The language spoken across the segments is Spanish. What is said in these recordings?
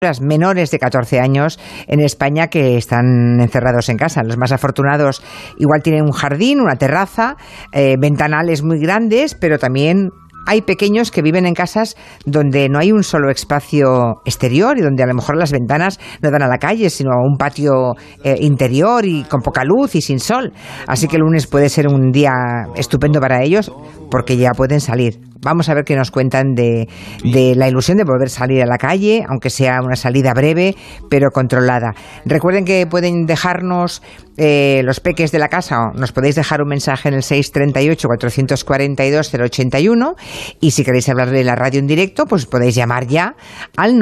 menores de 14 años en España que están encerrados en casa. Los más afortunados igual tienen un jardín, una terraza, ventanales muy grandes, pero también hay pequeños que viven en casas donde no hay un solo espacio exterior y donde a lo mejor las ventanas no dan a la calle, sino a un patio interior y con poca luz y sin sol. Así que el lunes puede ser un día estupendo para ellos porque ya pueden salir. Vamos a ver qué nos cuentan de la ilusión de volver a salir a la calle, aunque sea una salida breve, pero controlada. Recuerden que pueden dejarnos los peques de la casa, nos podéis dejar un mensaje en el 638-442-081 y si queréis hablar de la radio en directo, pues podéis llamar ya al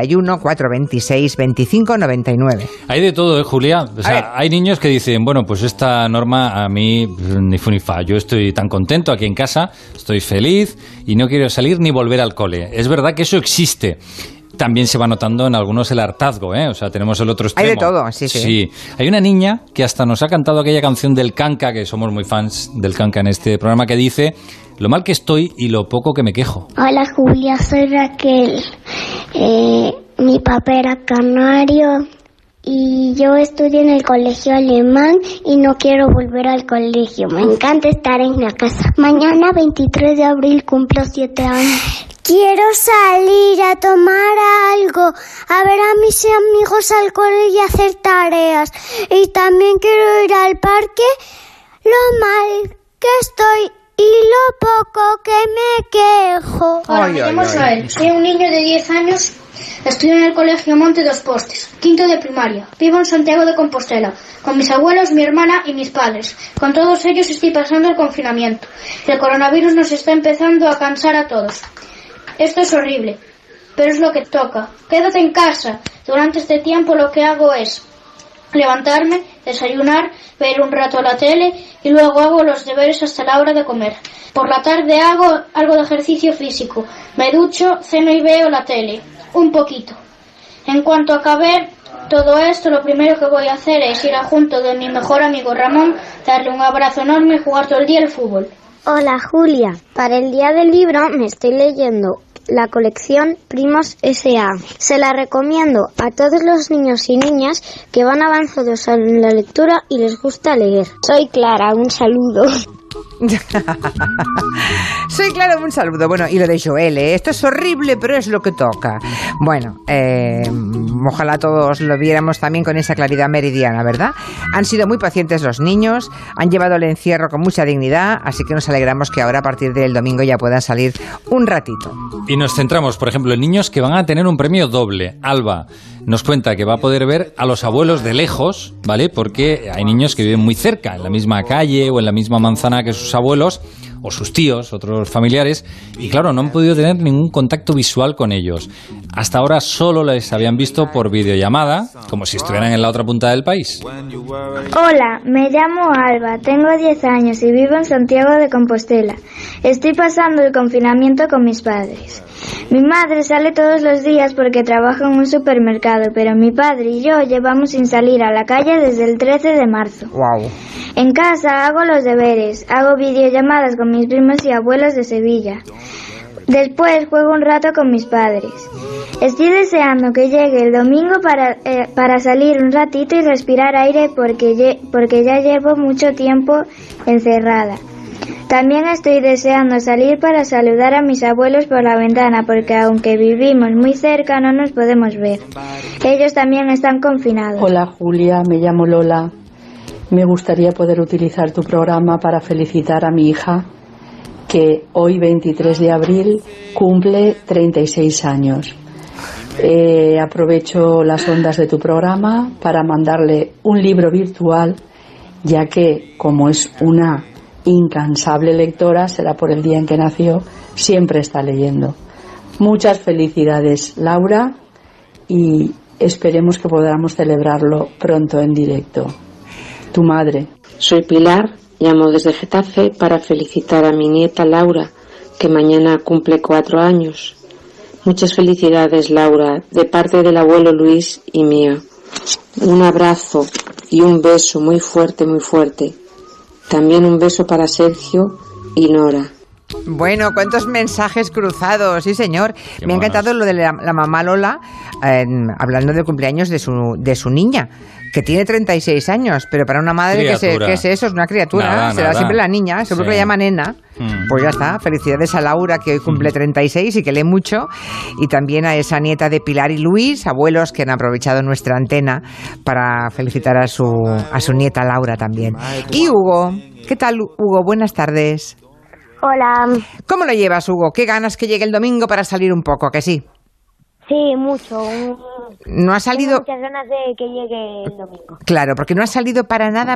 91-426-2599. Hay de todo, Julia. O sea, hay niños que dicen, bueno, pues esta norma a mí ni fu ni fa. Yo estoy tan contento aquí en casa, estoy feliz y no quiero salir ni volver al cole. Es verdad que eso existe. También se va notando en algunos el hartazgo, O sea, tenemos el otro extremo. Hay de todo, sí. Sí. Hay una niña que hasta nos ha cantado aquella canción del Canca, que somos muy fans del Canca en este programa, que dice: lo mal que estoy y lo poco que me quejo. Hola Julia, soy Raquel. Mi papá era canario y yo estudio en el colegio alemán y no quiero volver al colegio. Me encanta estar en la casa. Mañana 23 de abril cumplo 7 años. Quiero salir a tomar algo, a ver a mis amigos al cole y hacer tareas. Y también quiero ir al parque. Lo mal que estoy y lo poco que me quejo. Hola, me llamo Joel. Soy un niño de 10 años. Estudio en el colegio Monte Dos Postes, quinto de primaria. Vivo en Santiago de Compostela, con mis abuelos, mi hermana y mis padres. Con todos ellos estoy pasando el confinamiento. El coronavirus nos está empezando a cansar a todos. Esto es horrible, pero es lo que toca. Quédate en casa. Durante este tiempo lo que hago es levantarme, desayunar, ver un rato la tele y luego hago los deberes hasta la hora de comer. Por la tarde hago algo de ejercicio físico. Me ducho, ceno y veo la tele. Un poquito. En cuanto acabe todo esto, lo primero que voy a hacer es ir a junto de mi mejor amigo Ramón, darle un abrazo enorme y jugar todo el día al fútbol. Hola Julia, para el día del libro me estoy leyendo la colección Primos S.A. Se la recomiendo a todos los niños y niñas que van avanzados en la lectura y les gusta leer. Soy Clara, un saludo. Soy Clara, un saludo. Bueno, y lo de Joel, esto es horrible, pero es lo que toca. Bueno, ojalá todos lo viéramos también con esa claridad meridiana, ¿verdad? Han sido muy pacientes los niños, han llevado el encierro con mucha dignidad, así que nos alegramos que ahora a partir del domingo ya puedan salir un ratito. Y nos centramos, por ejemplo, en niños que van a tener un premio doble. Alba nos cuenta que va a poder ver a los abuelos de lejos, ¿vale? Porque hay niños que viven muy cerca, en la misma calle o en la misma manzana que sus abuelos o sus tíos, otros familiares, y claro, no han podido tener ningún contacto visual con ellos. Hasta ahora solo les habían visto por videollamada, como si estuvieran en la otra punta del país. Hola, me llamo Alba, tengo 10 años y vivo en Santiago de Compostela. Estoy pasando el confinamiento con mis padres. Mi madre sale todos los días porque trabaja en un supermercado, pero mi padre y yo llevamos sin salir a la calle desde el 13 de marzo. Wow. En casa hago los deberes, hago videollamadas con mis primos y abuelos de Sevilla. Después juego un rato con mis padres. Estoy deseando que llegue el domingo para salir un ratito y respirar aire porque ya llevo mucho tiempo encerrada. También estoy deseando salir para saludar a mis abuelos por la ventana porque aunque vivimos muy cerca no nos podemos ver. Ellos también están confinados. Hola Julia, me llamo Lola. Me gustaría poder utilizar tu programa para felicitar a mi hija que hoy 23 de abril cumple 36 años. Aprovecho las ondas de tu programa para mandarle un libro virtual, ya que como es una incansable lectora, será por el día en que nació, siempre está leyendo. Muchas felicidades, Laura, y esperemos que podamos celebrarlo pronto en directo. Tu madre. Soy Pilar, llamo desde Getafe para felicitar a mi nieta Laura, que mañana cumple 4 años. Muchas felicidades, Laura, de parte del abuelo Luis y mío. Un abrazo y un beso muy fuerte, muy fuerte. También un beso para Sergio y Nora. Bueno, cuántos mensajes cruzados, sí señor. Qué Me ha encantado monos. lo de la mamá Lola, hablando del cumpleaños de su niña, que tiene 36 años, pero para una madre, Criatura. ¿qué es eso? Es una criatura, Nada, será nada. siempre la niña, seguro Sí. que la llama nena. Pues ya está, felicidades a Laura, que hoy cumple 36 y que lee mucho, y también a esa nieta de Pilar y Luis, abuelos que han aprovechado nuestra antena para felicitar a su nieta Laura también. Y Hugo, ¿qué tal, Hugo? Buenas tardes. Hola. ¿Cómo lo llevas, Hugo? ¿Qué ganas que llegue el domingo para salir un poco, que sí? Sí, mucho. ¿No ha salido? Tengo muchas ganas de que llegue el domingo. Claro, porque no ha salido para nada.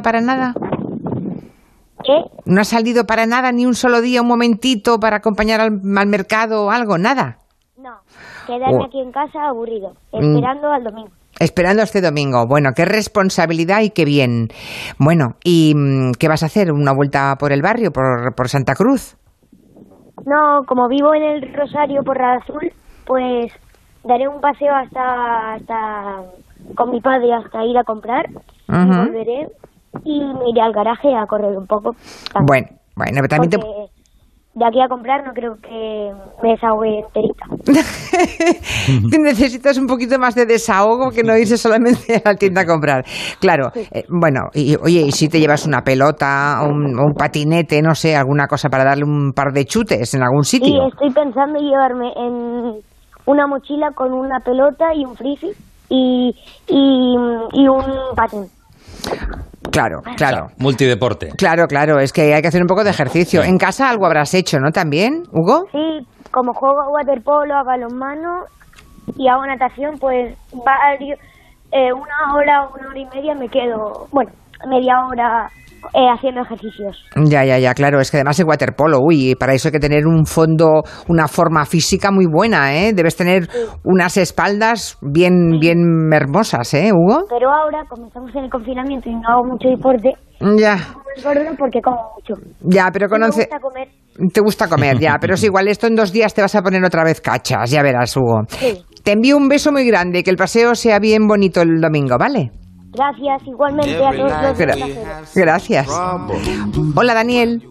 ¿Qué? ¿No ha salido para nada ni un solo día, un momentito para acompañar al mercado o algo? Nada. No. Quedarme Oh. aquí en casa aburrido, esperando al domingo. Esperando este domingo. Bueno, qué responsabilidad y qué bien. Bueno, ¿y qué vas a hacer? ¿Una vuelta por el barrio, por Santa Cruz? No, como vivo en el Rosario por Azul, pues daré un paseo hasta con mi padre hasta ir a comprar y Ujú. volveré y me iré al garaje a correr un poco. Bueno, pero también Porque de aquí a comprar no creo que me desahogue enterita. necesitas un poquito más de desahogo que no irse solamente a la tienda a comprar. Claro, bueno, y oye, ¿y si te llevas una pelota, un patinete, no sé, alguna cosa para darle un par de chutes en algún Y sitio? estoy pensando en llevarme en una mochila con una pelota y un frisbee y un patín. Claro. Multideporte. Claro, es que hay que hacer un poco de ejercicio. En casa algo habrás hecho, ¿no? También, Hugo. Sí, como juego a waterpolo, a balonmano y hago natación, pues una hora y media me quedo, bueno, media hora haciendo ejercicios. Ya, claro, es que además el waterpolo, para eso hay que tener un fondo, una forma física muy buena, ¿eh? Debes tener unas espaldas bien hermosas, ¿eh, Hugo? Pero ahora, como estamos en el confinamiento y no hago mucho deporte, Ya, me engordo porque como mucho. pero Me conoce... gusta comer. Te gusta comer, ya, pero es igual, esto en 2 días te vas a poner otra vez cachas, ya verás, Hugo. Sí. Te envío un beso muy grande, que el paseo sea bien bonito el domingo, ¿vale? Gracias, igualmente a todos los pasajeros. Gracias. Hola, Daniel.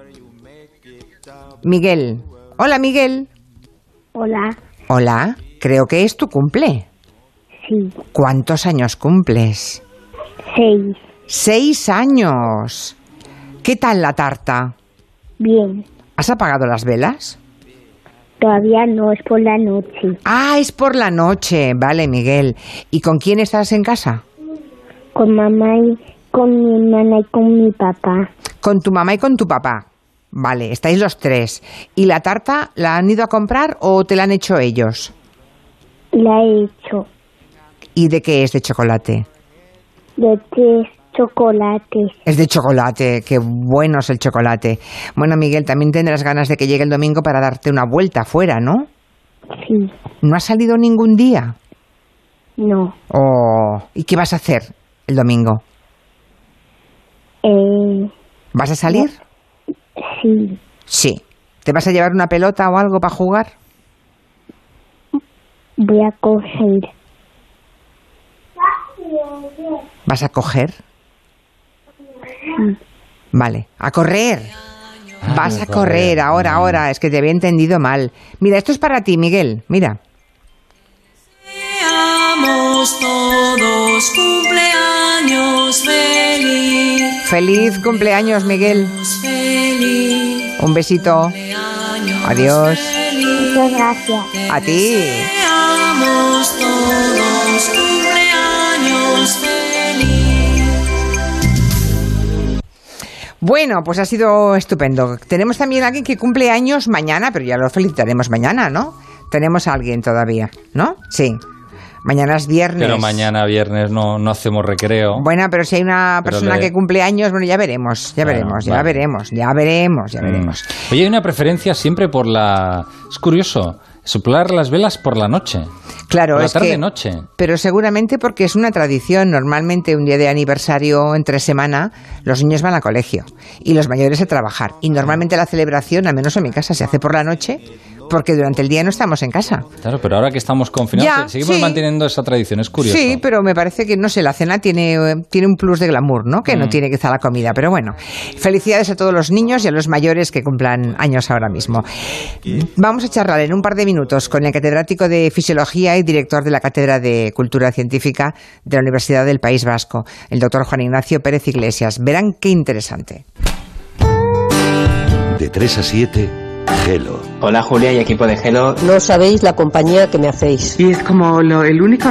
Miguel. Hola, Miguel. Hola, Hola, creo que es tu cumple. sí, ¿Cuántos años cumples? 6. 6 años. ¿Qué tal la tarta? Bien, ¿Has apagado las velas? todavía no, es por la noche. Ah, es por la noche. Vale, Miguel. ¿Y con quién estás en casa? Con mamá y con mi hermana y con mi papá. Con tu mamá y con tu papá. Vale, estáis los 3. ¿Y la tarta la han ido a comprar o te la han hecho ellos? La he hecho ¿Y de qué es de chocolate? de 3 chocolates. Es de chocolate, qué bueno es el chocolate. Bueno, Miguel, también tendrás ganas de que llegue el domingo para darte una vuelta afuera, ¿no? Sí, ¿No has salido ningún día? no. Oh, ¿y qué vas a hacer el domingo? ¿Vas a salir? Sí, Sí. ¿Te vas a llevar una pelota o algo para jugar? voy a coger. ¿Vas a coger? Vale, a correr. Vas a correr ahora, es que te había entendido mal. Mira, esto es para ti, Miguel, mira. Seamos todos cumpleaños feliz. Feliz cumpleaños, Miguel. Feliz. Un besito. Adiós. Muchas gracias. A ti. Seamos todos cumpleaños feliz. Bueno, pues ha sido estupendo. Tenemos también a alguien que cumple años mañana, pero ya lo felicitaremos mañana, ¿no? Tenemos a alguien todavía, ¿no? Sí. Mañana es viernes. Pero mañana viernes no hacemos recreo. Bueno, pero si hay una Pero persona que cumple años, bueno, ya veremos, Bueno, vale. veremos. Oye, hay una preferencia siempre por la... Es curioso, soplar las velas por la noche. Claro, Por la es que... tarde-noche. Pero seguramente porque es una tradición. Normalmente un día de aniversario entre semana los niños van al colegio y los mayores a trabajar. Y normalmente la celebración, al menos en mi casa, se hace por la noche porque durante el día no estamos en casa. Claro, pero ahora que estamos confinados, seguimos manteniendo esa tradición, es curioso. Sí, pero me parece que, no sé, la cena tiene un plus de glamour, ¿no? Que no tiene quizá la comida, pero bueno. Felicidades a todos los niños y a los mayores que cumplan años ahora mismo. Vamos a charlar en un par de minutos con el catedrático de Fisiología y director de la Cátedra de Cultura Científica de la Universidad del País Vasco, el doctor Juan Ignacio Pérez Iglesias. Verán qué interesante. De 3 a 7, Gelo. Hola Julia y equipo de Gelo. No sabéis la compañía que me hacéis. Y es como el único